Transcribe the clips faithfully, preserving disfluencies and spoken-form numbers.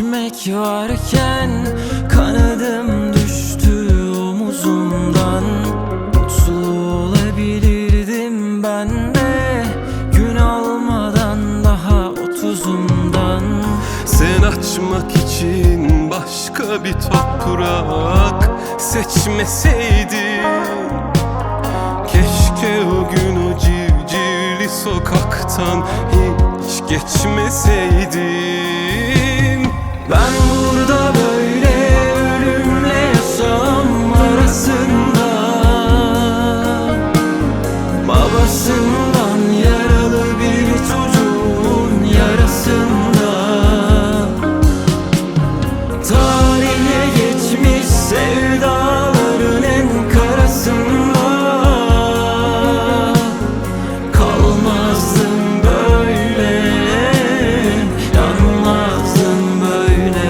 içmek varken kanadım düştü omuzumdan. Mutlu olabilirdim ben de, gün almadan daha otuzumdan. Sen açmak için başka bir toprak seçmeseydin, keşke o gün o civcivli sokaktan hiç geçmeseydim. Ben burada böyle ölümle yaşam arasında, babasından yaralı bir çocuğun yarasında. Tarihe geçmiş sevdaların en karasında, kalmazdım böyle, yanmazdım böyle.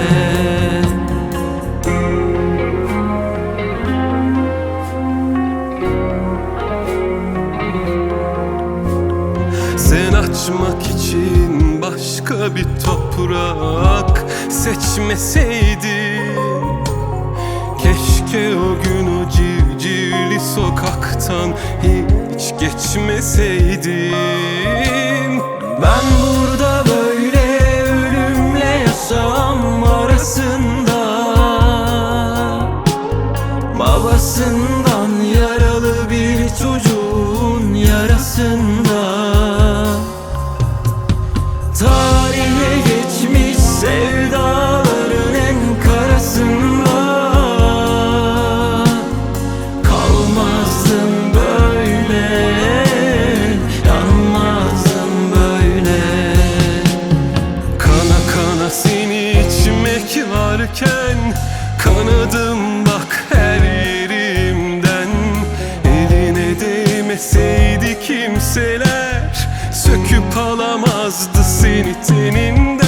Sen açmak için başka bir toprak seçmeseydin, keşke o gün o civcivli sokaktan hiç geçmeseydim. Ben burada böyle ölümle yaşam arasında, babasından yaralı bir çocuğun yarasında. Tarihe geçmiş sevdaların en karasında, kalmazdım böyle, yanmazdım böyle. Kana kana seni içmek varken kanadım bak her yerimden. Eline değmeseydi kimseler söküp alamazdı seni teninden.